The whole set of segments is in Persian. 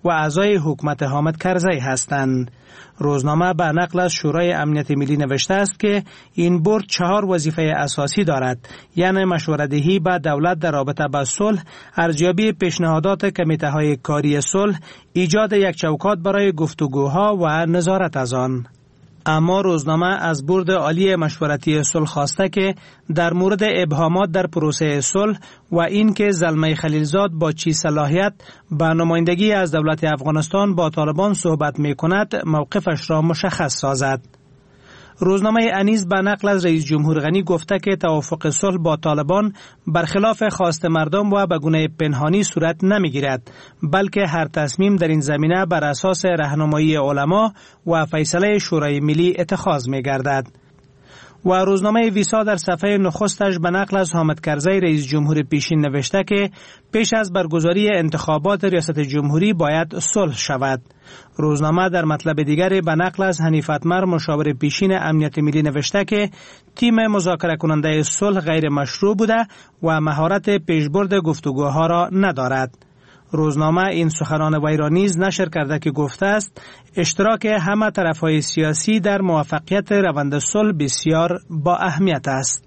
و اعضای حکومت حامد کرزی هستند. روزنامه به نقل از شورای امنیت ملی نوشته است که این بورد 4 وظیفه اساسی دارد، یعنی مشوره‌دهی به دولت در رابطه با صلح، ارزیابی پیشنهادات کمیته‌های کاری صلح، ایجاد یک چوکات برای گفتگوها و نظارت از آن. اما روزنامه از بورد عالی مشورتی صلح خواسته که در مورد ابهامات در پروسه صلح و این که زلمه خلیلزاد با چی صلاحیت به نمایندگی از دولت افغانستان با طالبان صحبت می کند موقفش را مشخص سازد. روزنامه انیس به نقل از رئیس جمهور غنی گفته که توافق صلح با طالبان برخلاف خواست مردم و به گونه پنهانی صورت نمیگیرد، بلکه هر تصمیم در این زمینه بر اساس راهنمایی علما و فیصله شورای ملی اتخاذ می گردد. و روزنامه ویسا در صفحه نخستش به نقل از حامد کرزی رئیس جمهور پیشین نوشته که پیش از برگزاری انتخابات ریاست جمهوری باید صلح شود. روزنامه در مطلب دیگری به نقل از حنیف اتمر مشاور پیشین امنیت ملی نوشته که تیم مذاکره کننده صلح غیر مشروع بوده و مهارت پیشبرد گفتگوها را ندارد. روزنامه این سخنان وی را نیز نشر کرده که گفته است اشتراک همه طرفهای سیاسی در موفقیت روند صلح بسیار با اهمیت است.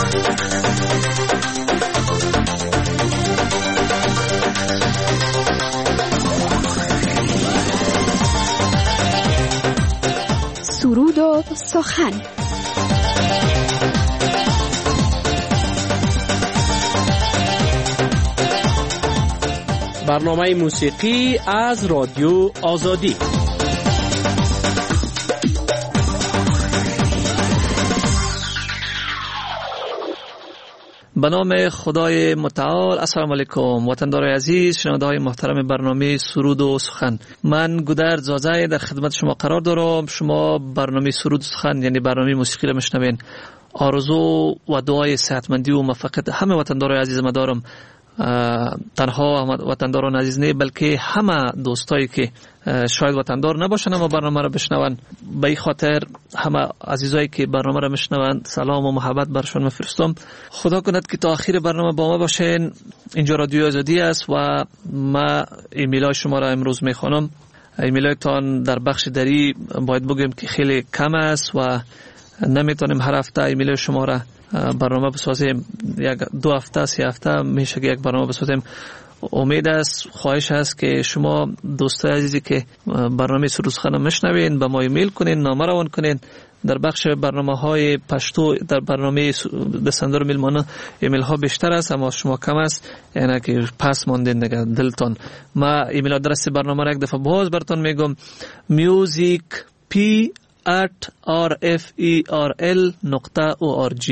سرود و سخن. برنامه موسیقی از رادیو آزادی. به نام خدای متعال. السلام علیکم وطندارای عزیز، شنونده های محترم برنامه سرود و سخن. من گودرد زازای در خدمت شما قرار دارم. شما برنامه سرود و سخن یعنی برنامه موسیقی را میشنوین. آرزو و دعای صحتمندی و موفقیت همه وطندارای عزیز ما دارم. تنها وطنداران عزیز نه بلکه همه دوستایی که شاید وطندار نباشن اما برنامه را بشنون، به این خاطر همه عزیزایی که برنامه را میشنون سلام و محبت برشون میفرستم. خدا کند که تا آخر برنامه با ما باشین. اینجا رادیو آزادی است و ما ایمیلای شما را امروز میخوانم. ایمیلایتان در بخش دری باید بگیم که خیلی کم است و نمیتونیم هر هفته ایمیل شما را برنامه بسازیم. یک 2 هفته 3 هفته میشه که یک برنامه بسازیم. امید است، خواهش است که شما دوستای عزیزی که برنامه سرود سخن میشنوین به ما ایمیل کنین، نامه روان کنین. در بخش برنامه‌های پشتو در برنامه دسندر میلمانه ایمیل ها بیشتر است اما شما کم است، یعنی که پس ماندین دیگه دلتون. ما ایمیل آدرس برنامه را یک دفعه باز براتون میگم: musicp@rferl.org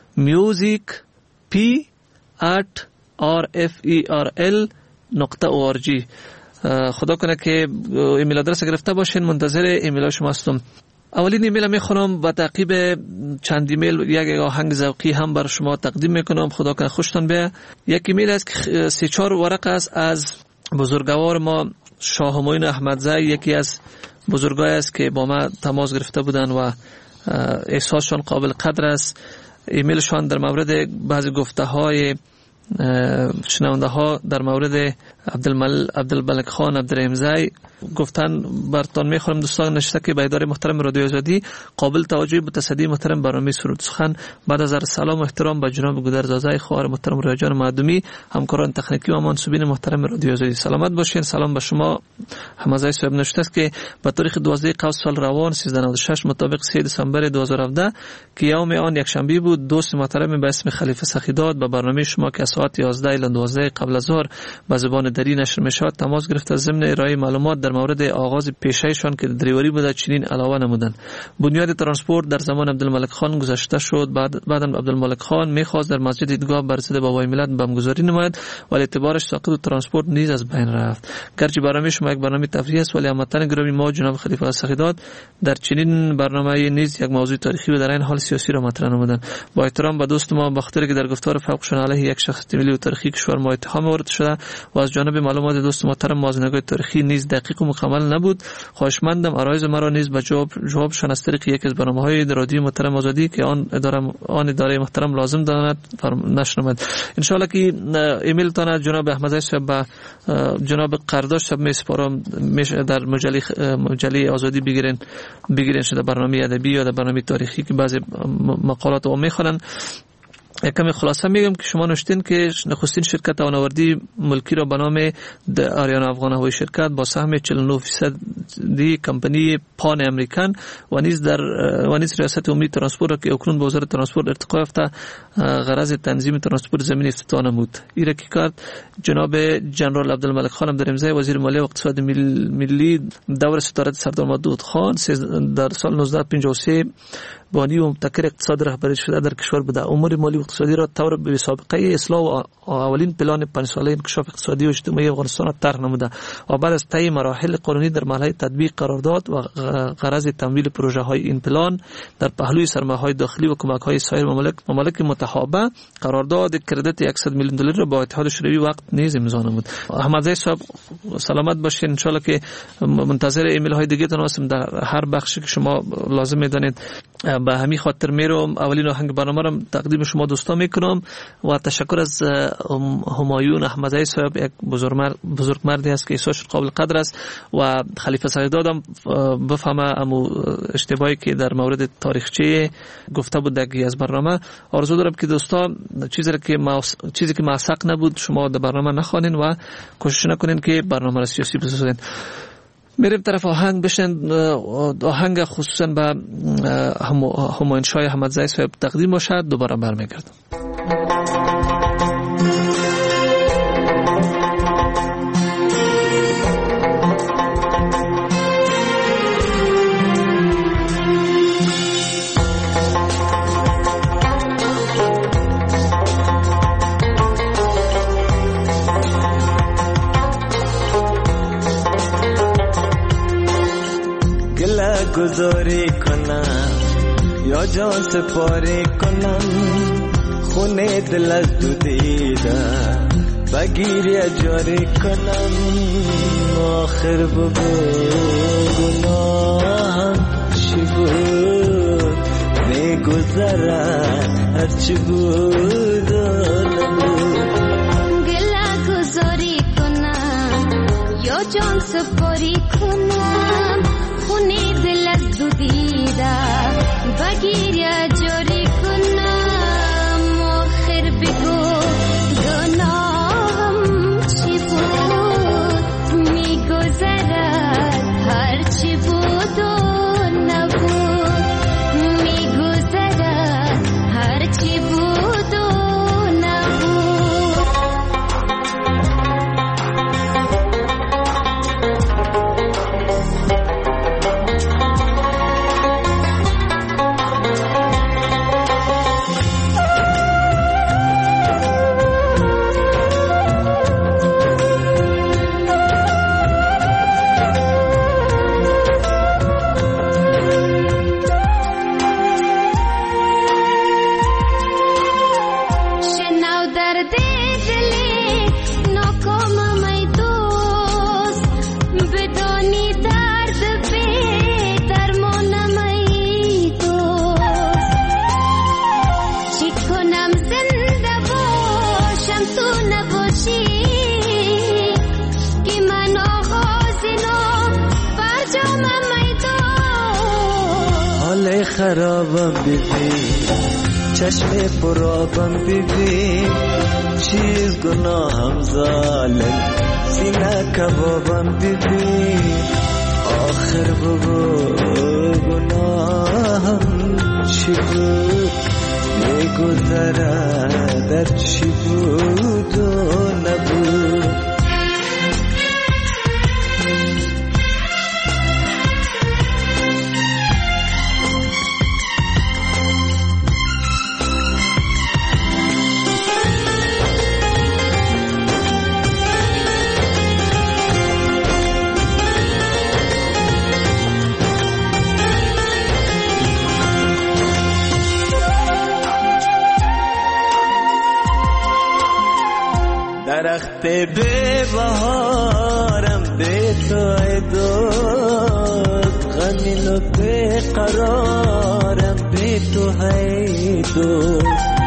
musicp@rferl.org. خدا کنه که ایمیل آدرس گرفته باشین. منتظر ایمیل شما هستم. اولین ایمیل میخونم و تعقیب چند ایمیل یک آهنگ ذوقی هم بر شما تقدیم میکنم. خدا کنه خوشتون بیاد. یک ایمیل است که 3-4 ورق است از بزرگوار ما شاه همایون احمدزی، یکی از بزرگای است که با ما تماس گرفته بودن و احساسشون قابل قدر است. ایمیلشان در مورد بعضی گفته های شنونده ها در مورد عبدالملک خان عبدالرحیمزی گفتن براتون میخورم. دوستان نشته که به اداره محترم رادیو آزادی قابل توجه متصدی محترم برنامه سرود سخن، بعد از سلام و احترام به جناب گودرد زازای خواهر محترم ریاجان معدومی، همکاران تکنیکی و منصوبین محترم رادیو آزادی سلامت باشین. سلام به شما. حمزه صاحب نشته است که به تاریخ 12 قوس سال روان 1396 مطابق 3 دسامبر 2017 که یوم آن یک شنبه بود، دوست محترم به اسم خلیفه سخیداد به برنامه شما که ساعت 11 الی 12 قبل از ظهر به زبان دری نشر میشود تماس گرفته ضمن ارائه معلومات در مورد آغاز پیشه‌شان که دریوری بوده چنین علاوه نمودند: بنیاد ترانسپورت در زمان عبدالملک خان گذاشته شد. بعداً عبدالملک خان می‌خواست در مسجد دیدگاه بر ضد بابای ملت بمبگذاری نماید ولی اعتبارش ساقط ترانسپورت نیز از بین رفت. گرچه برنامه شما یک برنامه تفریحی است ولی هموطن گرامی ما جناب خلیفه سخیداد در چنین برنامه نیز یک موضوع تاریخی و در این حال سیاسی را مطرح نمودند. با احترام به دوست ما بخاطر که در گفتار فوقشان علیه یک شخصیت ملی و تاریخی کشور ما اتهام وارد شده و از جانب معلومات دوست محترم موازنه‌های تاریخی نیز دقیق و مکمل نبود. خواهشمندم عرایض مرا نیز به جوابشان از طریق یکی از برنامه‌های رادیوی محترم آزادی که آن اداره محترم لازم داند نشر نماید. ان شاء الله که ایمیل تان جناب احمدی صاحب به جناب قرداش صاحب میسپارم در مجله آزادی بگیرین شده برنامه ادبی یا در برنامه تاریخی که بعضی مقالات رو میخونن. کمی خلاصه میگم که شما نوشتین که نخستین شرکت آنوردی ملکی را به نام آریانا افغان هوایی شرکت با سهم 49% کمپانی پان امریکن و نیز ریاست عمومی ترانسپورت را که اکنون به وزارت ترانسپورت ارتقا یافته غرض تنظیم ترانسپورت زمینی افتتاح نمود. این را که کرد جناب جنرال عبدالملک خانم در امضای وزیر مالیه و اقتصاد ملی دور ستارت سردار محمود خان در سال 1953 بانی و مبتکر اقتصاد رهبری شده در کشور بوده. امور مالی و اقتصادی را طور به سابقه اصلاح و اولین پلان 5 ساله انکشاف اقتصادی و اجتماعی افغانستان را طرح نموده و بعد از طی مراحل قانونی در مرحله تطبیق قرار داد و غرض تمویل پروژه های این پلان در پهلوی سرمایه‌های داخلی و کمک های سایر ممالک متحابه قرارداد کردیت $100 میلیون را با اتحاد شوروی وقت نیز امضا نمود. احمدزی صاحب سلامت باشین. ان شاء الله که منتظر ایمیل های دیگه تون هستم در هر بخشی که شما لازم میدانید. به همین خاطر میرم اولین آهنگ برنامه را تقدیم شما دوستان میکنم و تشکر از همایون احمدزی صاحب، یک بزرگ مردی است که احساس قابل قدر است و خلیفه سعید دادم بفهمه امو اشتباهی که در مورد تاریخچه گفته بود دیگه از برنامه. آرزو دارم که دوستان چیزی که موثق نبود شما در برنامه نخوانین و کوشش نکنین که برنامه را سیاسی بسازین. میریم طرف آهنگ بشن. آهنگ خصوصا به همایون شاه احمدزی صاحب تقدیم باشد. دوباره برمیگردم. گذاری کنم یا جان سپاری کنم، خونه دل از دو دیده بگیری جاری کنم. آخر بگو گناهم چی بود، میگذرد هرچی بود و نبود. گله گذاری کنم یا جان سپاری کنم، خونه دل از دو دیده بگیر یا جاری کنم. آخر بگو گناهم چی بود، میگذرد هر چی بود و نبود. میگذرد هر چی بود و نبود. خرابم ببین، چشم پرابم ببین، چیز گناهم ظالم، سینه کبابم ببین. آخر بگو گناهم چی بود، میگذره در چی بود و نبود. درخت به بهارم به تو ای دوست، غمین و بیقرارم به تو ای دوست.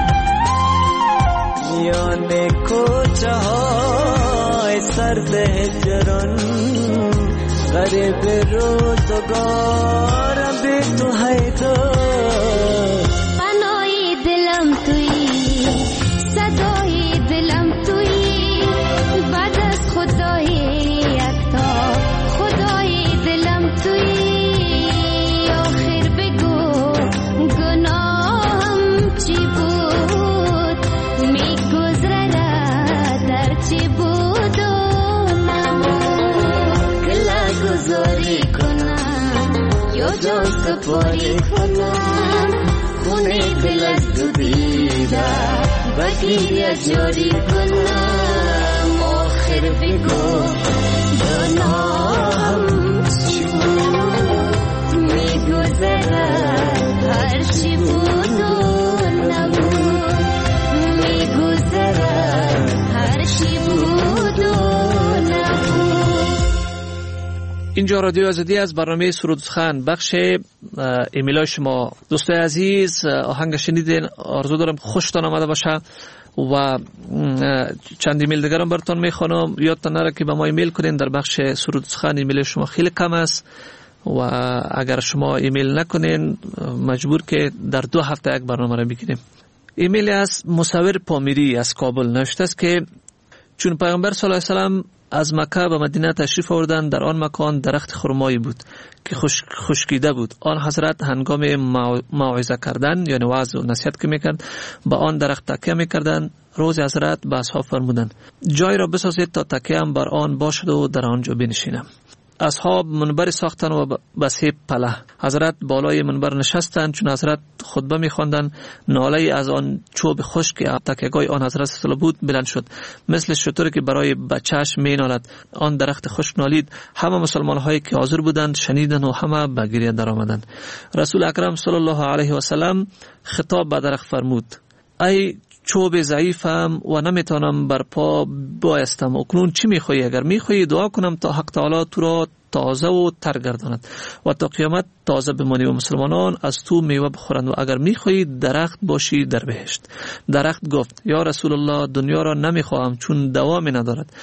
میان کوچه های سرد هجران غریب روزگارم به تو ای دوست. پناهی دلم تویی، صدای دلم تویی، بعد از خدای یکتا خدای دلم تویی. آخر بگو گناهم چی بود، میگذرد در چی بود و نبود. گله گذاری کنم یا جان سپاری کنم، خونه دل از تو دیده بگیره جاری کنم. آخر بگو گناهم چی بود، میگذرد هر چی بود و نبود، میگذرد هر چی بود و نبود. اینجا رادیو آزادی از برنامه سرود سخن بخش ایمیلای شما دوستای عزیز. آهنگ شنیدین، آرزو دارم خوشتان آمده باشه و چند ایمیل دیگرم براتون میخوانم. یادتان نره که به ما ایمیل کنین در بخش سرود سخن. ایمیل شما خیلی کم است و اگر شما ایمیل نکنین مجبور که در 2 هفته یک برنامه را بگیریم. ایمیل از مصور پامیری از کابل نوشته است که چون پیامبر صلی الله علیه و سلم از مکه به مدینه تشریف آوردند، در آن مکان درخت خرمایی بود که خشکیده بود. آن حضرت هنگام موعظه کردن یعنی وعظ و نصیحت که میکرد به آن درخت تکیه میکردند. روز حضرت به اصحاب فرمودند جای را بسازید تا تکیه هم بر آن باشد و در آنجا بنشینم. اصحاب منبر ساختن و به 3 پله حضرت بالای منبر نشستند. چون حضرت خطبه می‌خواندند، ناله از آن چوب خشک تکیه‌گاه آن حضرت صلی بود بلند شد، مثل شتری که برای بچه‌اش می‌نالد. آن درخت خشک نالید. همه مسلمان‌هایی که حاضر بودند شنیدند و همه به گریه درآمدند. رسول اکرم صلی الله علیه و سلم خطاب به درخت فرمود ای چوب ضعیفم و نمیتونم بر پا بایستم، اکنون چی میخوایی؟ اگر میخوایی دعا کنم تا حق تعالی تو را تازه و تر گرداند و تا قیامت تازه بمانی و مسلمانان از تو میوه بخورند، و اگر میخوایی درخت باشی در بهشت. درخت گفت یا رسول الله دنیا را نمیخواهم چون دوامی ندارد،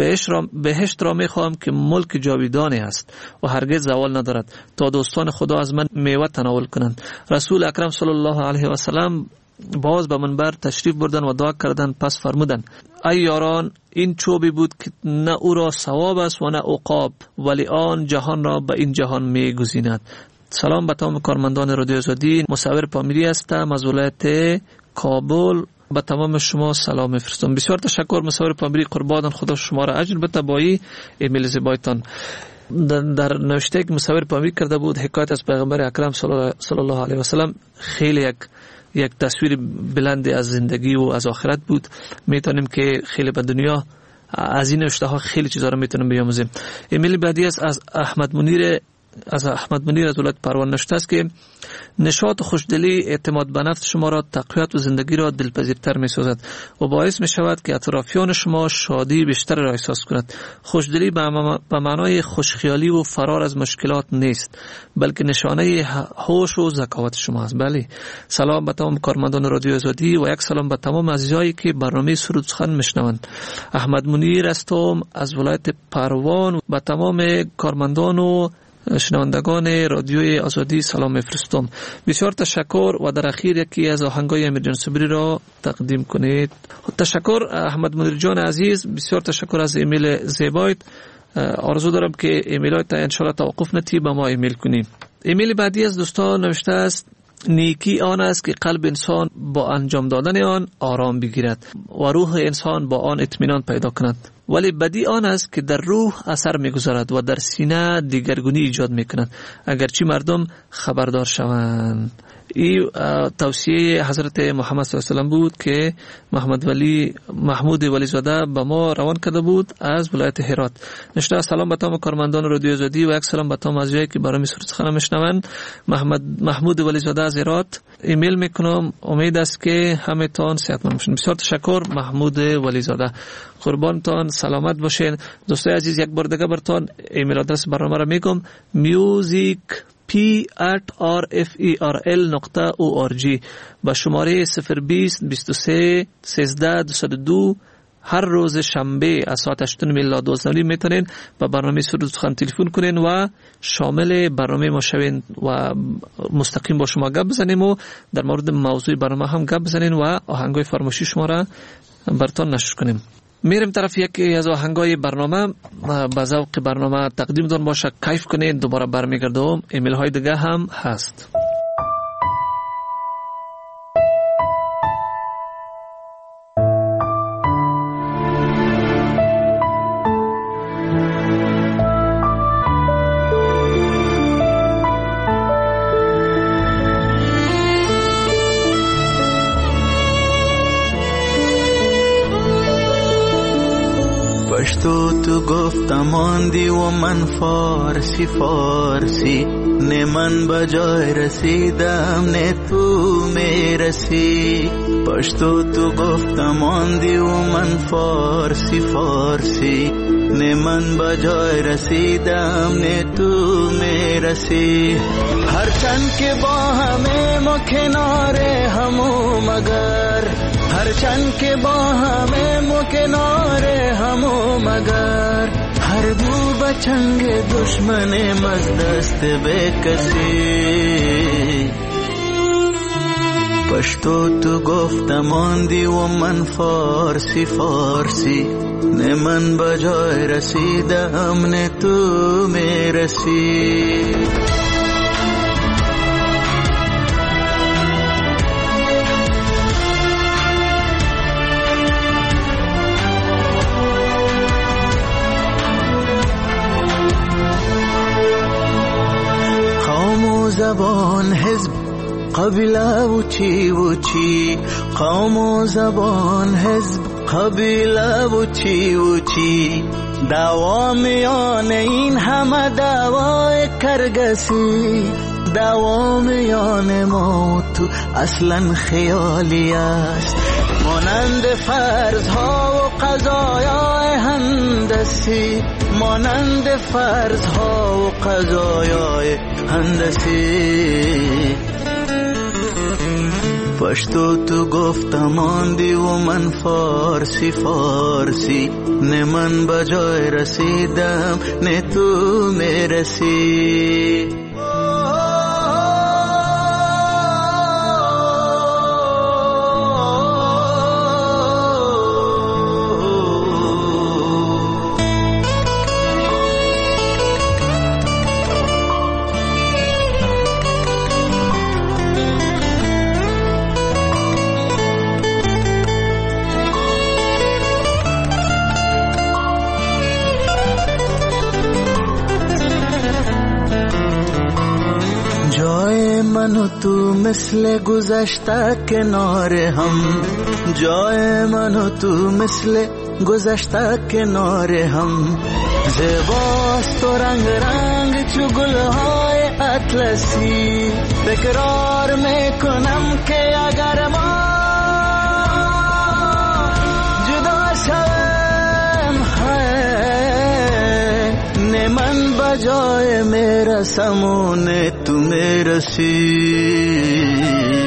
بهشت را میخواهم که ملک جاویدانی است و هرگز زوال ندارد تا دوستان خدا از من میوه تناول کنند. رسول اکرم صلی الله علیه و سلم باز به منبر تشریف بردن و دعا کردن. پس فرمودن ای یاران، این چوبی بود که نه او را ثواب است و نه عقاب، ولی آن جهان را به این جهان می گزیند. سلام به تمام کارمندان رادیو آزادی. مصور پامیری هستم از ولایت کابل. به تمام شما سلام میفرستم. بسیار تشکر مصور پامیری، قربان خدا شما را اجر بده با ایمیل زیبایتان. در نوشته که مصور پامیری کرده بود حکایت از پیغمبر اکرم صلی الله علیه و سلم خیلی یک تصویر بلند از زندگی و از آخرت بود. میتونیم که خیلی به دنیا از این نوشته ها خیلی چیزا رو میتونیم بیاموزیم. ایمیل بعدی است از احمد منیر از ولایت پروان نوشته است که نشاط و خوشدلی اعتماد به نفس شما را تقویت و زندگی را دلپذیرتر می سازد و باعث می شود که اطرافیان شما شادی بیشتر را احساس کند. خوشدلی به معنای خوشخیالی و فرار از مشکلات نیست، بلکه نشانه هوش و ذکاوت شما است. بله، سلام به تمام کارمندان رادیو آزادی و یک سلام به تمام عزیزایی که برنامه سرود سخن میشنوند. احمد منیر هستم از ولایت پروان. به تمام کارمندان و شنوندگان رادیوی آزادی سلام میفرستم. بسیار تشکر و در اخیر یکی از آهنگای امیرجان صبری را تقدیم کنید. تشکر احمد منیر جان عزیز، بسیار تشکر از ایمیل زیبایت. آرزو دارم که ایمیلات ان شاء الله توقف نتی به ما ایمیل کنید. ایمیل بعدی از دوستان نوشته است نیکی آن است که قلب انسان با انجام دادن آن آرام بگیرد و روح انسان با آن اطمینان پیدا کند، ولی بدی آن است که در روح اثر میگذارد و در سینه دیگرگونی ایجاد میکند، اگرچه مردم خبردار شوند. این توصیه حضرت محمد صلی الله علیه و سلم بود که محمود ولی زاده به ما روان کرده بود از ولایت هرات. نشته سلام به تمام کارمندان رادیو آزادی و یک سلام به تمام عزیزانی که برای سخن میشنوند. محمود ولی زاده از هرات ایمیل میکنم. امید است که همتون صحتمند باشین. بسیار تشکر محمود ولی زاده. قربانتان سلامت باشین. دوستای عزیز یک بار دیگه براتون ایمیل آدرس برنامه را میگم music@rferl.org با شماره 020 23 13 202 هر روز شنبه از ساعت 8 الی 12 میتونین با برنامه سرود سخن تلفن کنین و شامل برنامه ما شوین و مستقیم با شما گپ بزنیم و در مورد موضوع برنامه هم گپ بزنین و آهنگای فرمایشی شما را براتون نشر کنیم. میریم طرف یکی از آهنگای برنامه با ذوق برنامه تقدیم دون باشه. کیف کنین. دوباره برمیگردم. ایمیل های دیگه هم هست. تو گفتم آندی و من فارسی نه من بجای رسیدم نه تو میرسی. پشتو تو گفتم آندی و من فارسی نه من بجای رسیدم نه تو میرسی. هرچند که با همه ما کناره همو مگر هرچند که با همه ما کناره همو مگر هر دو بچنگ دشمن از دست به کسی. پشتو تو گفتم آندی و من فارسی نه من بجای رسیدم نه تو میرسی. زبان حزب قبیله و چی قوم و زبان حزب قبیله و چی دعوا میان این همه دعوای کرگسی. دعوا میان ما و تو اصلا خیالی است مانند فرضها و قضایای هندسی مانند فرضها و قضایای هندسی. پشتو تو گفتم آندی و من فارسی نه من بجای رسیدم نه تو میرسی. من و تو مثل گذشته کنار هم جای من و تو مثل گذشته کنار هم زیباست و رنگ رنگ چو گلهای اطلسی. تکرار میکنم که اگر ما جدا شویم نه من بجای میرسم و نه تو میرسی.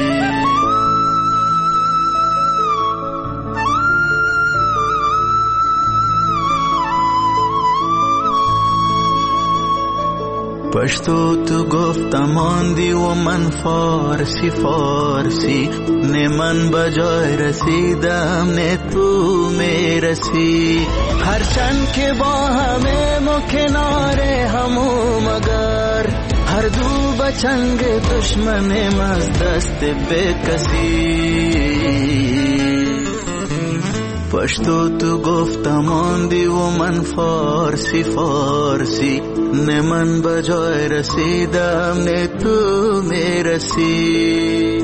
پشتو تو گفتم آندی و من فارسی نه من بجای رسیدم نه تو میرسی. هرچند که با همه ما کناره همو مگر هر دو بچنگ دشمن از دست به کسی. پشتو تو گفتم آندی و من فارسی فارسی، نه من بجای رسیدم نه تو میرسی.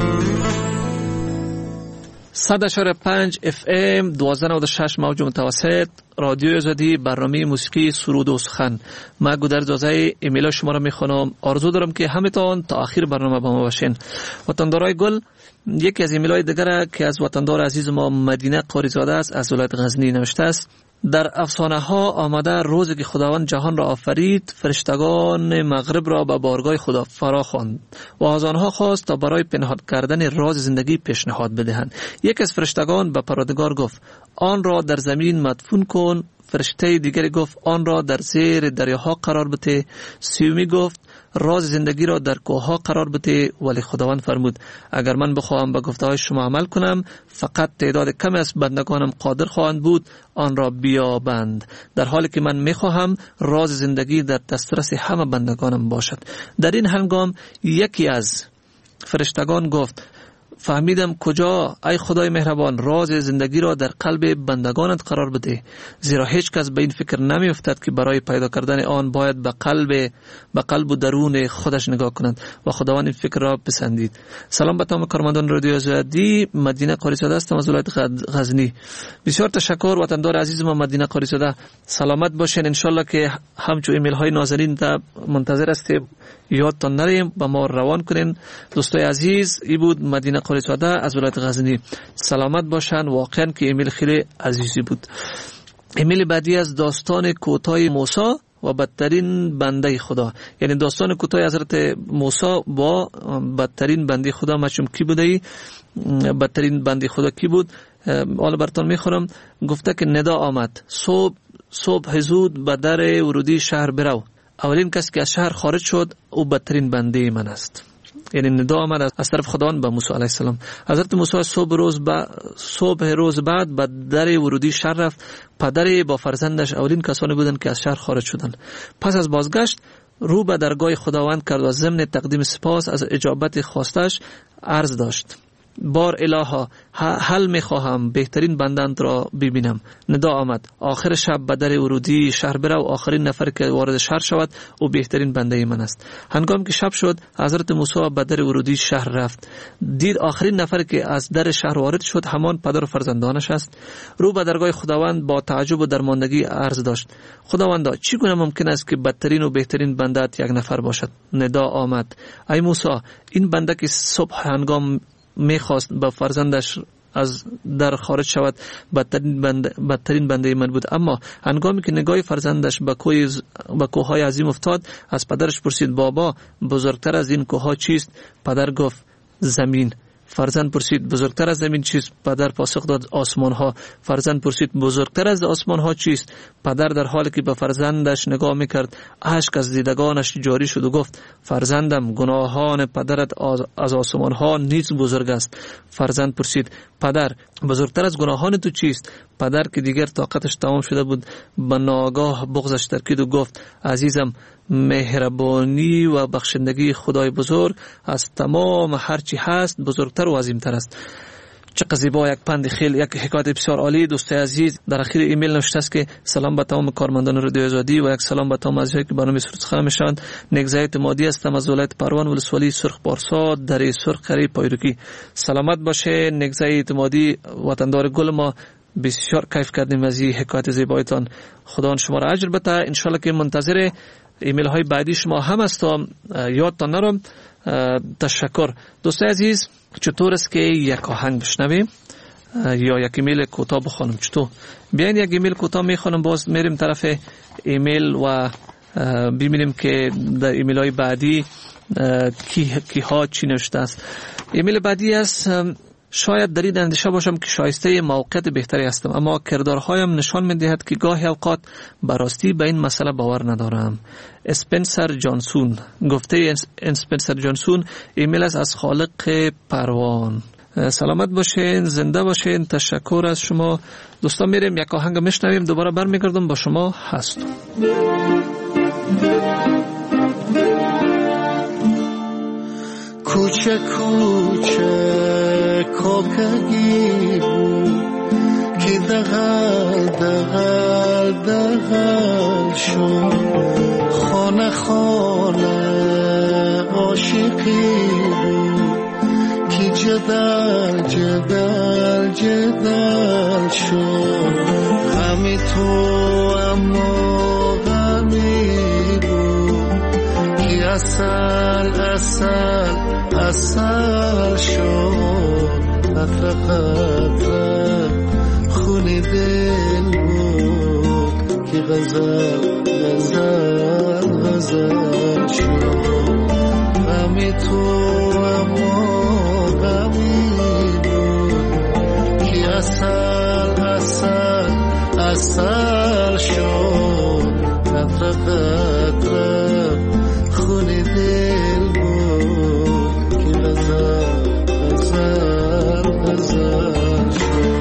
100.5 FM 1296 موج متوسط رادیو آزادی، برنامه موسیقی سرود و سخن. من گودرز آزای ایمیل شما را میخوانم. آرزو دارم که همتون تا آخر برنامه با ما باشین. وطندارای گل، یکی از ایمیل های دیگر که از وطندار عزیز ما مدینه قاریزاده است از ولایت غزنی نوشته است: در افسانه ها آمده روزی که خداوند جهان را آفرید، فرشتگان مغرب را به بارگاه خدا فرا خواند و از آنها خواست تا برای پنهان کردن راز زندگی پیشنهاد بدهند. یک از فرشتگان به پروردگار گفت آن را در زمین مدفون کن. فرشته دیگری گفت آن را در زیر دریاها قرار بده. سیومی گفت راز زندگی را در کوهها قرار بده. ولی خداوند فرمود اگر من بخواهم به گفته‌های شما عمل کنم، فقط تعداد کمی از بندگانم قادر خواهند بود آن را بیابند، در حالی که من میخواهم راز زندگی در دسترس همه بندگانم باشد. در این هنگام یکی از فرشتگان گفت فهمیدم کجا ای خدای مهربان راز زندگی را در قلب بندگانت قرار بده، زیرا هیچ کس به این فکر نمی افتد که برای پیدا کردن آن باید به قلب و درون خودش نگاه کند و خداوند این فکر را پسندید. سلام به تمام کارمندان رادیو آزادی. مدینه قاریزاده هستم از ولایت غزنی. بسیار تشکر وطندار عزیز ما مدینه قاریزاده. سلامت باشین. ان شاء الله که همچون ایمیل های نازنین تا منتظر هستیم، یادتان نریم با ما روان کنین. دوستای عزیز، ای بود مدینه قاریزاده از ولایت غزنی. سلامت باشن. واقعا که ایمیل خیلی عزیزی بود. ایمیل بعدی از داستان کوتاه موسی و بدترین بنده خدا، یعنی داستان کوتاه حضرت موسی با بدترین بنده خدا. مچم کی بوده؟ بدترین بنده خدا کی بود؟ حالا براتون میخورم. گفته که ندا آمد صبح زود به در ورودی شهر برو. اولین کسی که از شهر خارج شد او بدترین بنده من است. یعنی ندا آمد از طرف خداوند به موسی علیه السلام. حضرت موسی صبح روز بعد به در ورودی شهر رفت. پدر با فرزندش اولین کسانی بودند که از شهر خارج شدند. پس از بازگشت رو به درگاه خداوند کرد و ضمن تقدیم سپاس از اجابت خواستش عرض داشت: بار الها، حل میخواهم بهترین بندند را ببینم. ندا آمد آخر شب به در ورودی شهر برو. آخرین نفر که وارد شهر شود او بهترین بنده من است. هنگام که شب شد حضرت موسی به در ورودی شهر رفت. دید آخرین نفر که از در شهر وارد شد همان پدر و فرزندانش است. رو به درگاه خداوند با تعجب و درماندگی عرض داشت: خداوندا، چگونه ممکن است که بدترین و بهترین بندت یک نفر باشد؟ ندا آمد: ای موسی، این بنده که صبح هنگام میخواست با فرزندش از در خارج شود بدترین بنده من بود. اما هنگامی که نگاه فرزندش به کوههای عظیم افتاد، از پدرش پرسید: بابا، بزرگتر از این کوهها چیست؟ پدر گفت: زمین. فرزند پرسید: بزرگتر از زمین چیست؟ پدر پاسخ داد: آسمان ها. فرزند پرسید: بزرگتر از آسمان ها چیست؟ پدر در حالی که به فرزندش نگاه میکرد اشک از دیدگانش جاری شد و گفت: فرزندم، گناهان پدرت از آسمان ها نیز بزرگ است. فرزند پرسید: پدر، بزرگتر از گناهان تو چیست؟ پدر که دیگر طاقتش تمام شده بود به ناگاه بغضش ترکید و گفت: عزیزم، مهربانی و بخشندگی خدای بزرگ از تمام هرچی هست بزرگتر و عظیمتر است. چقدر زیبا. یک پند خیلی، یک حکایت بسیار عالی. دوستای عزیز، در اخیر ایمیل نوشته است که سلام به تمام کارمندان رادیو آزادی و یک سلام به تمام عزیزانی که برنامه سرود سخن میشنوند. نگزای اعتمادی هستم از ولایت پروان ولسوالی سرخ پارسا در سرخ قریب پایروکی. سلامت باشه نگزای اعتمادی، وطندار گل ما. بسیار کیف کردیم از این حکایت زیبایتان. خدا شما را اجر بده. ان شاء الله که منتظر ایمیل های بعدی شما هم هستم. یادتان نرم. تشکر. دوستای عزیز، چطور است که یک آهنگ بشنویم یا یک ایمیل کوتاه بخونم؟ چطور؟ بیاین یک ایمیل کوتاه میخونم، باز میریم طرف ایمیل و ببینیم که در ایمیل های بعدی کی ها چی نوشته است. ایمیل بعدی است: شاید در این اندیشه باشم که شایسته موقعیت بهتری هستم، اما کردارهایم نشان می‌دهد که گاهی اوقات براستی به این مسئله باور ندارم. اسپنسر جانسون. گفته اسپنسر جانسون. ایمیل از خالق پروان. سلامت باشین، زنده باشین. تشکر از شما. دوستان، میریم یک آهنگ میشنویم، دوباره برمیگردم با شما هستم. کوچه کوچه کوکگی بود که دغل دغل دغل شد خانه خانه عاشقی بود که جدل جدل جدل شد غمی تو اما غمی بود که اصل اصل اصل شد قطره قطره خونی دل بود که غزل غزل غزل شد غمی تو اما غمی بود که اصل اصل اصل شد قطره قطره خونی دل بود که غزل غزل غزل شد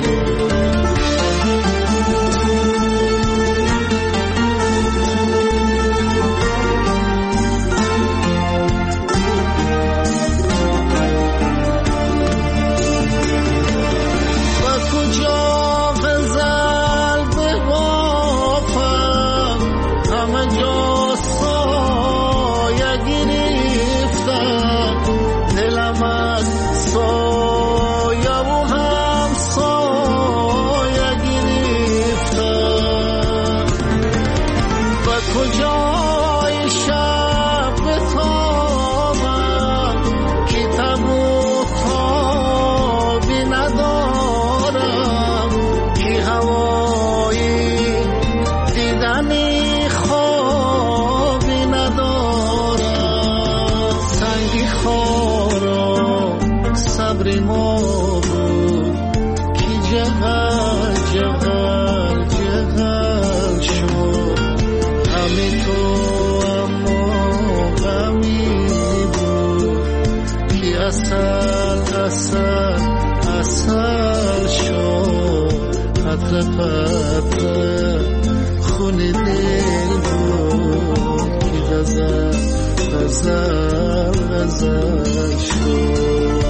خونی دل بود که غزل غزل غزل شد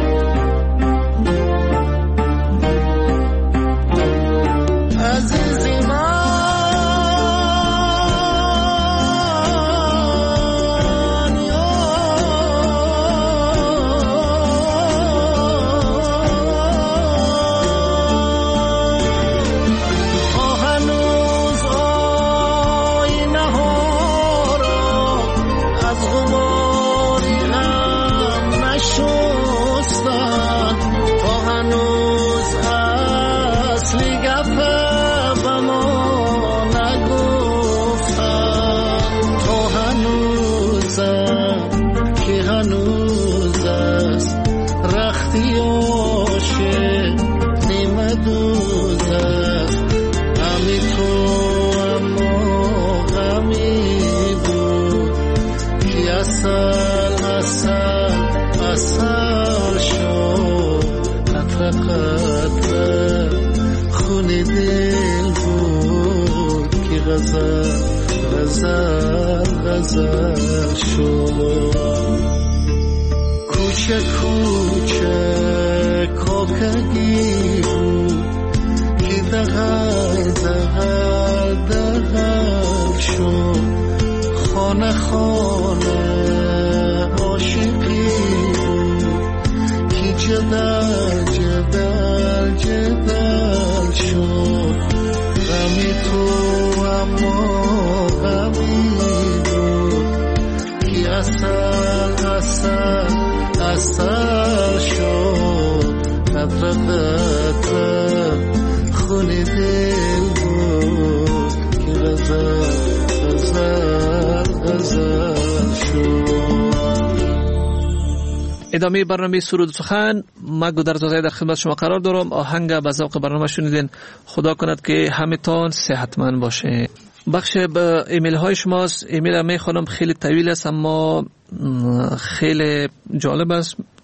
عزیزی غزل شد کوچه کوچه کوکگی بود که دغل دغل دغل شد خانه خانه عاشقی بود که جدل جدل جدل شد غمی تو اما غمی اصل اصل اصل شد قطره قطره خونی دل بود که غزل غزل غزل شد. ادامه برنامه سرود سخن ما گودرزاده در خدمت شما قرار دارم. آهنگ به ذوق برنامه شنیدین. خدا کند که همتان صحتمند باشه. بخش به ایمیل های شماست. ایمیل می خونم خیلی طویل است اما خیلی جالب است.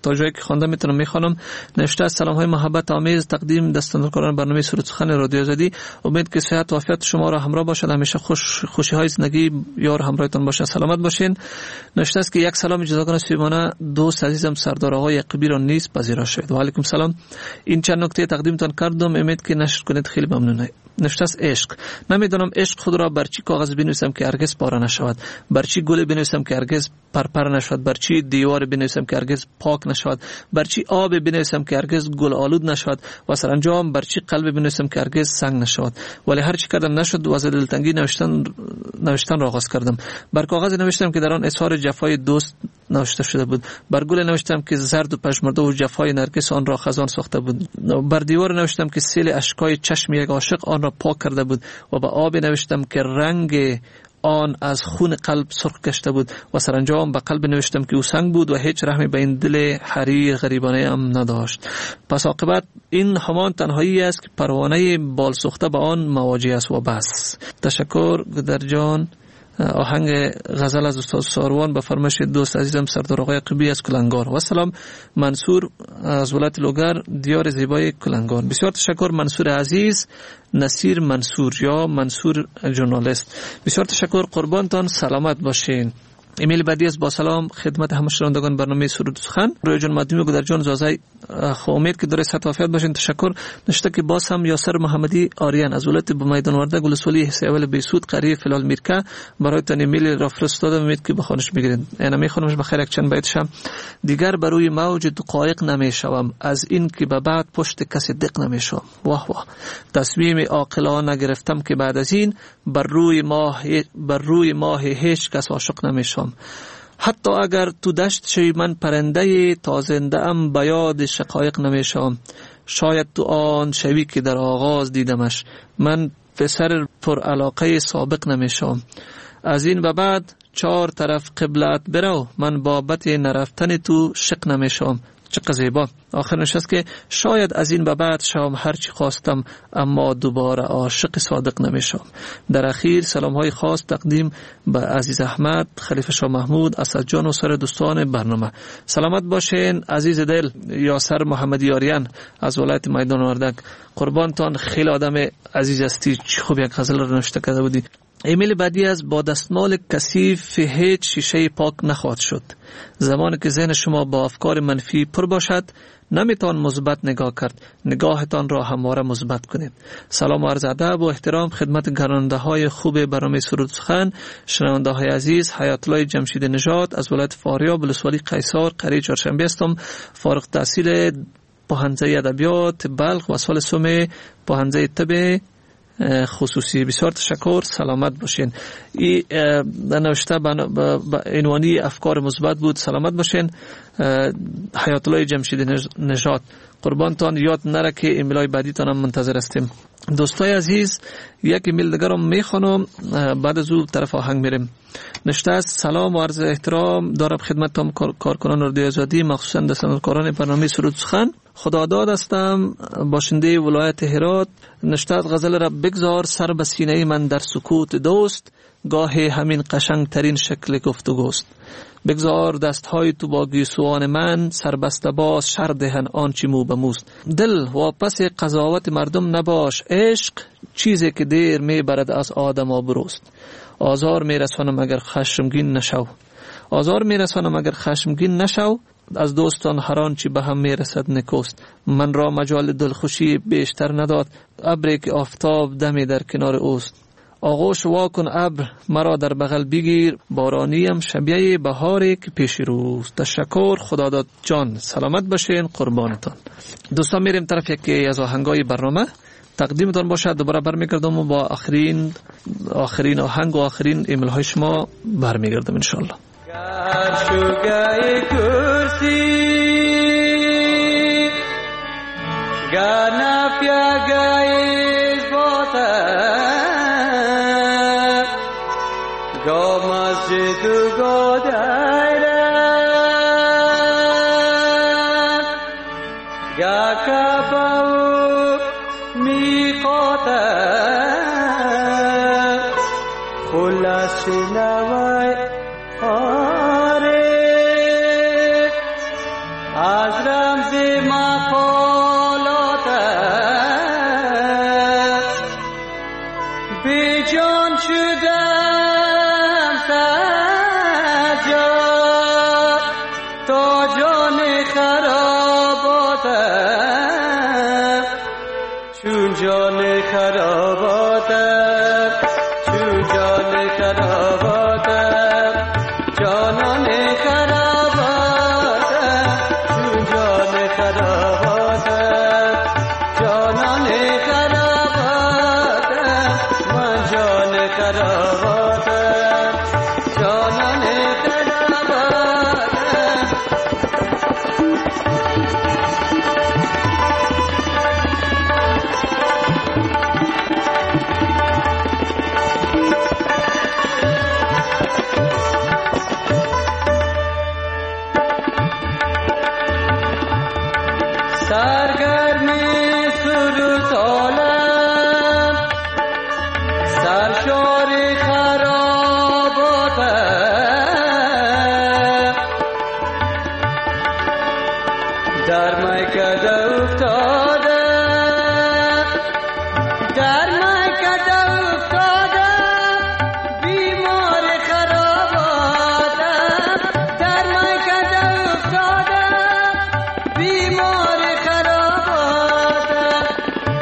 تا جایی که خوانده میتونم میخوانم. نوشته سلام های محبت آمیز تقدیم دستاندرکاران برنامه سرود سخن رادیو آزادی. امید که صحت و عافیت شما را همراه باشد، همیشه خوشی های زندگی یار همراهتان باشه، سلامت باشین. نوشته است که یک سلام جداگانه سویمانه دوست عزیزم سردار آقای قبی را نیز پذیرا شد. و علیکم سلام. این چند نکته تقدیمتان کردم، امید که نشر کنید، خیلی ممنونم. نوشته است عشق. نمیدونم عشق خود را بر چی کاغذ بنویسم که هرگز پاره نشود، بر چی گل بنویسم که هرگز پرپر نشود، بر چی دیوار بنویسم که هرگز پاک نشود، بر چی آب بنویسم که هرگز گل آلود نشود و سرانجام بر چی قلب بنویسم که هرگز سنگ نشود. ولی هر چی کردم نشد و از دلتنگی نوشتن را آغاز کردم. بر کاغذ نوشتم که در آن اظهار جفای دوست نوشته شده بود، بر گل نوشتم که زرد و پژمرده و جفای نرگس آن را خزان ساخته بود، بر دیوار نوشتم که سیل اشکای چشم یک عاشق آن را پاک کرده بود و به آب نوشتم که رنگ آن از خون قلب سرخ گشته بود و سرانجام به قلب نوشتم که او سنگ بود و هیچ رحمی به این دل حریر غریبانه ام نداشت. پس عاقبت این همان تنهایی است که پروانه بال سوخته به آن مواجه است و بس. تشکر گدر جان. آهنگ غزل از استاد ساروان به فرمایش دوست عزیزم سردار آقای قبی از کلنگار. و سلام منصور از ولایت لوگر دیار زیبای کلنگار. بسیار تشکر منصور عزیز، نصیر منصور یا منصور ژورنالیست. بسیار تشکر، قربانتان، سلامت باشین. ایمیل بعدی از با سلام خدمت همه شنوندگان برنامه سرود سخن. روی جان مدنی و گدر جان زازای امید که در صحت و عافیت باشین. تشکر. نشته که باز هم یاسر محمدی آریان از ولایت میدان ورده گلسولی حصه اول بیسود قریه فلال میرکه برایتان ایمیل را فرستادم، امید که بخونش میگیرید. انا میخونمش بخیر یک چند بیتشم. دیگر بر روی موج دقایق نمیشوم، از این که به بعد پشت کسی دق نمیشوم. واه واه. تصمیم عاقلانه گرفتم که بعد از این بر روی ماه هیچ کس عاشق نمیشم. حتی اگر تو دشت شوی من پرنده تازنده ام به یاد شقایق نمیشم. شاید تو آن شوی که در آغاز دیدمش، من پسر پر علاقه سابق نمیشم. از این به بعد 4 طرف قبلت برو، من بابت نرفتن تو شق نمیشم. چقدر زیبا. آخر نشست که شاید از این به بعد شام هرچی خواستم اما دوباره عاشق صادق نمیشم. در اخیر سلام های خاص تقدیم به عزیز احمد، خلیفه شاه محمود، اسد جان و سر دوستان برنامه. سلامت باشین عزیز دل. یاسر محمدی آریان از ولایت میدان وردک. قربانتان، خیلی آدم عزیز هستی. چه خوب یک غزل را نوشته کرده بودی. ایمیل بعدی از با دستمال کثیف هیچ شیشه پاک نخواهد شد. زمانی که ذهن شما با افکار منفی پر باشد نمیتوان مثبت نگاه کرد، نگاهتان را همواره مثبت کنید. سلام و عرض ادب و احترام خدمت گراننده های خوب برنامه سرود سخن، شنونده های عزیز. حیات الله جمشید نژاد از ولایت فاریاب ولسوالی قیصر قریه چهارشنبه هستم. فارغ التحصیل پوهنځی ادبیات بلخ و سال سوم پوهنځی طب خصوصی. بسیار تشکر، سلامت باشین. این نوشته به عنوانی افکار مثبت بود. سلامت باشین. حیات الله جمشید نژاد. قربانتان، یاد نره که ایمیلای بعدی تانم منتظر هستیم. دوستای عزیز، یک ایمیل دیگر رو میخوانم، بعد از او طرف آهنگ میریم. نوشته است سلام و عرض احترام دارم خدمتتان کارکنان رادیو آزادی، مخصوصا دستاندرکاران برنامه سرود سخن. خداداد هستم، باشنده ولایت هرات. نوشته غزل را بگذار سر به سینه من در سکوت دوست، گاهی همین قشنگ ترین شکل گفتگوست. بگذار دستهای تو با گیسوان من، سربسته باز شر دهن آنچه مو به موست. دل واپس قضاوت مردم نباش، عشق چیزی که دیر میبرد از آدم آبروست. آزار میرسانم اگر خشمگین نشو، از دوستان هر آنچه به هم میرسد نکوست. من را مجال دلخوشی بیشتر نداد، ابری که آفتاب دمی در کنار اوست. آغوش واکن ابر مرا در بغل بگیر، بارانیم شبیه بهاری که پیش روست. تشکر، خداداد جان. سلامت باشین، قربانتان. دوستان میریم طرف یکی از آهنگای برنامه تقدیمتان باشد. دوباره برمیگردم و با آخرین آهنگ و آخرین ایمیل های شما برمیگردم انشالله. شوگای کرسی گانا پیاگای بوتا گو مسجد گو دایره گا کباو میقوتا خلاص نوای جان خراباتم چون جان خراباتم جانان خراباتم چون جان خراباتم جانان خراباتم من جان خراباتم جانان سرگرمی سرود عالم سرشار خراباتم در میکده افتاده در میکده افتاده بیمار خراباتم در میکده افتاده بیمار خراباتم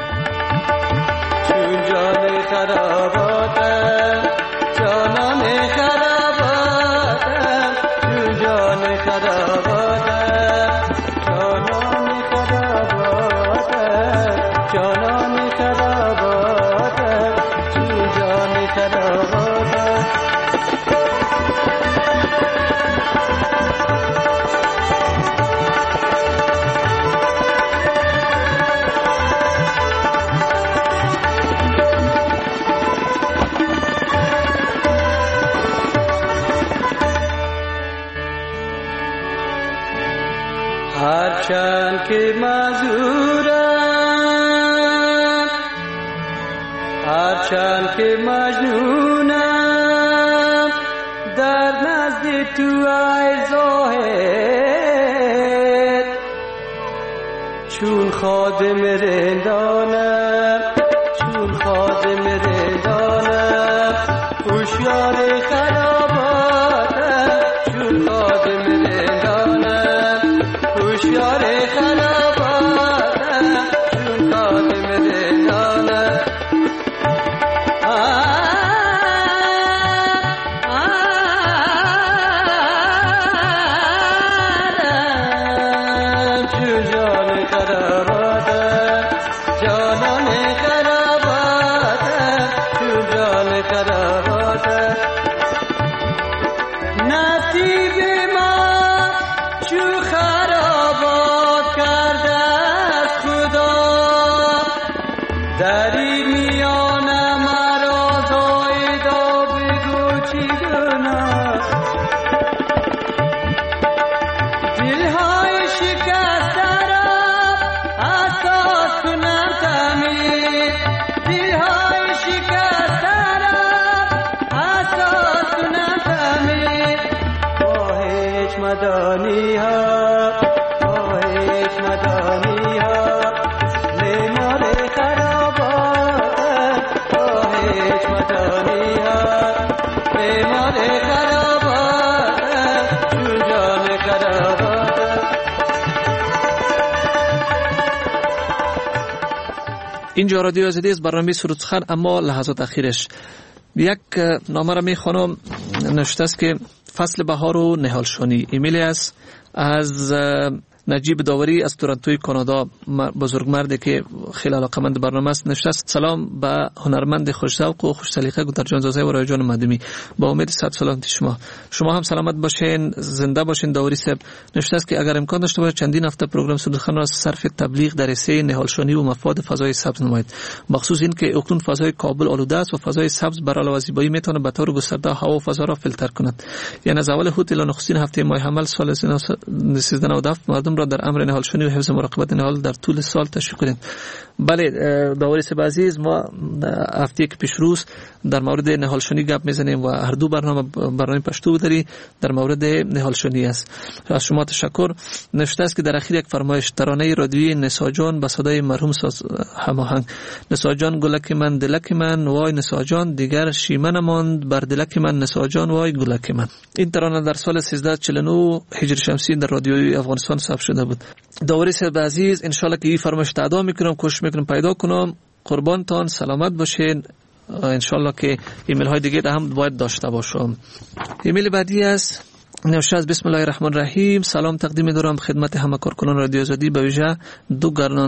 چون جان خراباتم جانان خراباتم چون جان خراباتم جانان خراباتم جانان خراباتم چون جان خراباتم هرچند که معذورم هرچند که مجنونم در نزد تو ای زاهد چون خادم رندانم چون خادم رندانم هوشیار خراباتم چون خادم رندانم هوشیار خراباتم چون خادم رندانم چون جان خراباتم جانان خراباتم چون جان خراباتم نصیب ما چون خرابات کرده از خدا در این میانه مرا زایدا بگو چی گناه دلهای شکسته را اساس کنم تعمیر دلهای شکسته را اساس کنم تعمیر با هیچ مدانی ها با هیچ مدانی ها معمار خراباتم با هیچ مدانی ها معمار خراباتم چون جان خراباتم. اینجا رادیو آزادی است، برنامه سرود سخن، اما لحظات اخیرش یک نامه را میخوانم. نوشته است که فصل بهار و نهالشانی. ایمیلی است از نجیب داوری از تورنتوی کانادا، بزرگمردی که خیلی علاقه‌مند برنامه است. نوشته است سلام به هنرمند خوش‌ذوق و خوش سلیقه گودرجان زازه و رایجان مدمی، با امید صد سلامتی شما هم سلامت باشین، زنده باشین. داوری صاحب نوشته است که اگر امکان داشته باشه چندین هفته پروگرام سودخان را صرف تبلیغ در حصه نهالشانی و مفاد فضای سبز نمایید، بخصوص این که اکنون فضای کابل آلوده است و فضای سبز برای علاوه زیبایی میتونه به طور گسترده هوا و فضا را فیلتر کند. یعنی از اول هوت الی نخستین هفته ماه حمل سال 1397 مردم را در امر نهالشانی و حفظ مراقبت نهال در طول سال تشویق کنید. بله داوری صاحب عزیز، ما هفته که پیش روز در مورد نهالشانی گپ میزنیم و هر دو برنامه پشتو داری در مورد نهالشانی است. از شما تشکر. نوشته است که در اخیر یک فرمایش ترانه رادیویی نساجان به صدای مرحوم هماهنگ: نساجان گلک من دلک من وای نساجان، دیگر شیمه نماند بر دلک من نساجان وای گلک من. این ترانه در سال 1349 هجری شمسی در رادیوی افغانستان ثبت شده بود. داوری صاحب عزیز، ان شاء الله که این فرمایش ادا میکنم، کوشش میکنم پیدا کنم قربانتان، سلامت باشین. انشالله که ایمیل های دیگه هم باید داشته باشم. ایمیل بعدی است نوشته از بسم الله الرحمن الرحیم. سلام تقدیم دارم خدمت همه کارکنان رادیو آزادی، به ویژه دو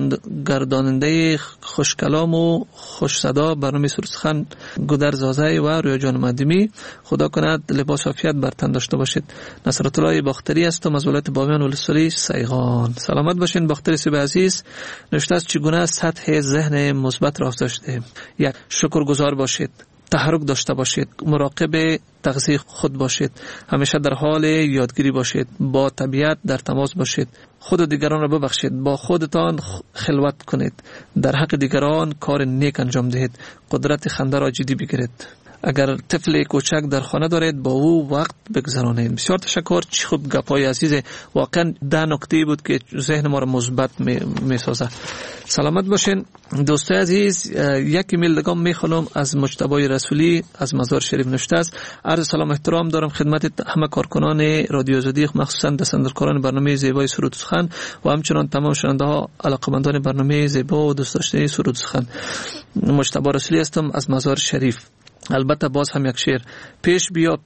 گرداننده خوشکلام و خوش صدا برنامه سرودسخن گودر زازه و رویا جان مدیمی. خدا کند لباس عافیت بر تن داشته باشید. نصرت الله باختری هستم از ولایت بامیان ولسوالی سیغان. سلامت باشین باختری صاحب عزیز. نوشته از چگونه سطح ذهن مثبت را افزایش. یک، شکرگزار باشید، تحرک داشته باشید، مراقب تغذیه خود باشید، همیشه در حال یادگیری باشید، با طبیعت در تماس باشید، خود و دیگران را ببخشید، با خودتان خلوت کنید، در حق دیگران کار نیک انجام دهید، قدرت خنده را جدی بگیرید. اگر طفل کوچک در خانه دارید با او وقت بگذرانید. بسیار تشکر. چه خوب گپای عزیز، واقعا 10 نکته بود که ذهن ما را مثبت میسازه. سلامت باشین دوستای عزیز. یک ایمیل دیگه میخونم از مجتبی رسولی از مزار شریف. نوشته است عرض سلام احترام دارم خدمت همه کارکنان رادیو آزادی، مخصوصا دستاندرکاران برنامه زیبای سرود سخن و همچنان تمام شنونده ها علاقه‌مندان برنامه زیبا و دوست داشتنی سرود سخن. مجتبی رسولی هستم از مزار شریف. البته باز هم یک شعر. پیش بیا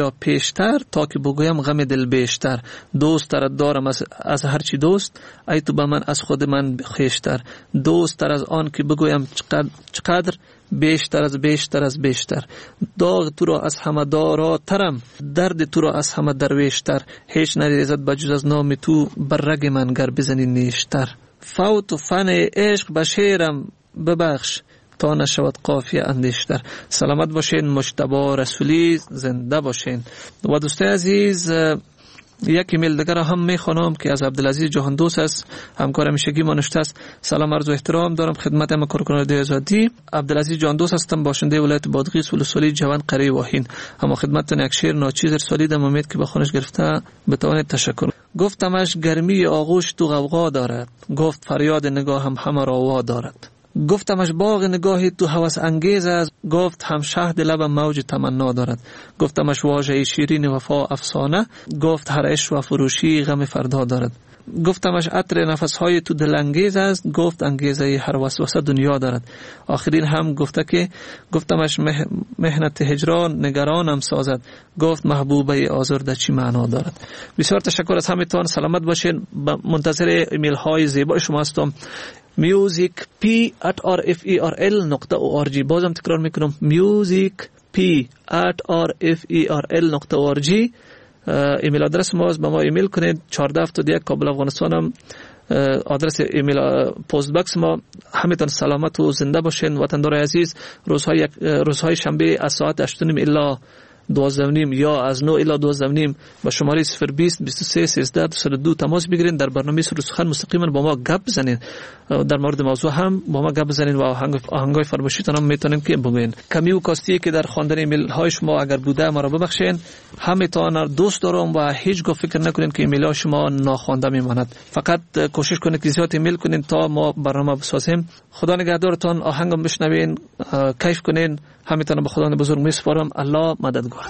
پیشتر تا که بگویم غم دل بیشتر. دوست تر دارم از هرچی دوست، ای تو به من از خود من خیشتر. دوست تر از آن که بگویم چقدر، بیشتر از بیشتر. داغ تو را از همه داراترم، درد تو را از همه درویشتر. هیچ نریزد بجز از نام تو، بر رگ من گر بزنی نیشتر. فوت و فن عشق به شعرم ببخش، تا نشود قافیه اندیشتر. سلامت باشین مجتبی رسولی، زنده باشین. و دوستای عزیز یک ایمیل دیگر هم میخوانم که از عبدالعزیز جهان دوست است، همکار همیشگی ما. نوشته است سلام عرض و احترام دارم خدمت همه کارکنان رادیو آزادی. عبدالعزیز جهان دوست هستم، باشنده ولایت بادغیس ولسوالی جوان قریه واهین. اما خدمتتون یک شعر ناچیز ارسالیدم، امید که به خونش گرفته بتوانید. تشکر. گفتمش گرمی آغوش تو غوغا دارد، گفت فریاد نگاه همه را وا دارد. گفتمش باغ نگاهی تو هوس انگیز است، گفت هم شهد لب موج تمنا دارد. گفتمش واژه شیرین وفا افسانه، گفت هر عشق و فروشی غم فردا دارد. گفتمش عطر نفسهای تو دل انگیز است، گفت انگیزه هر وسوسه دنیا دارد. آخرین هم گفته که گفتمش مهنت هجران نگرانم سازد، گفت محبوبه آزرده چی معنا دارد. بسیار تشکر از همتون. سلامت باشین. منتظر ایمیل های زیبا شما هستم. musicp@rferl.org. بازم تکرار میکنم musicp@rferl.org. ایمیل آدرس ما است، به ما ایمیل کنید. 1471 کابل افغانستان هم آدرس ایمیل پست باکس ما. همتون سلامت و زنده باشین وطندار عزیز. روزهای شنبه از ساعت 8:30 الی 12:30 یا از 9 الی 12:30 با شماره 020 23 13 202 تماس بگیرین. در برنامه سرود سخن مستقیما با ما گپ بزنین، در مورد موضوع هم با ما گپ بزنین و آهنگای فرمایشتون هم میتونیم که بگوین. کمی و کاستی که در خواندن ایمیل های شما اگر بوده ما را ببخشین. همتون دوست دارم و هیچگاه فکر نکنین که ایمیل های شما ناخوانده میماند. فقط کوشش کنید که زیاد ایمیل کنین تا ما برنامه بسازیم. خدا نگهدارتون. آهنگم بشنوین، کیف کنین. همتون به خدا بزرگ میسپارم. الله مددگار.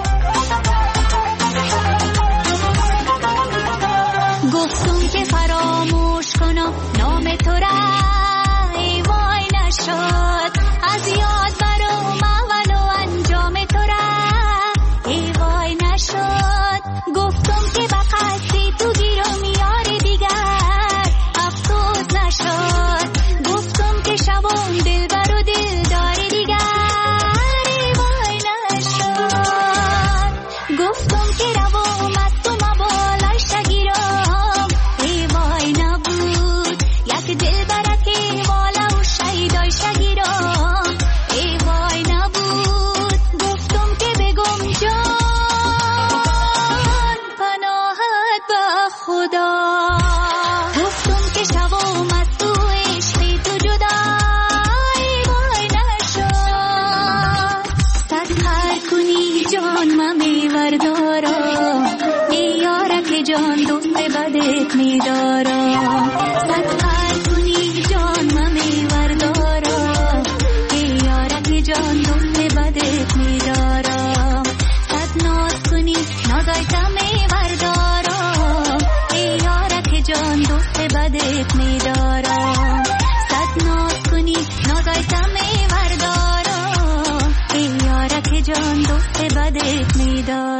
گفتم که فراموش کنم نام تو را، ای وای نشد از یاد برام اول و انجام تو را، ای وای نشد. گفتم که به قصدی تو گیرم یار دیگر، افسوس نشد. گفتم که شبم دل بر و دل دار دیگر، ای وای نشد. گفتم که روام از تو مبالای شگیرم، ای وای نبود. یک دل برد که بالا و شیدای شگیرم، ای وای نبود. گفتم که بگم جان پناهت به خدا. گفتم که شوام از تو عشقی تو جدا، ای وای نشد. صد هر کنی جان من میوردارم، ای یاره که جان دوست بدت میدارم. صد هر کنی جان من میوردارم، ای یاره که جان دوست بدت میدارم. صد ناز کنی نازایتم میوردارم، ای یاره که جان دوست بدت میدارم. صد ناز کنی نازایتم دریغ می‌داری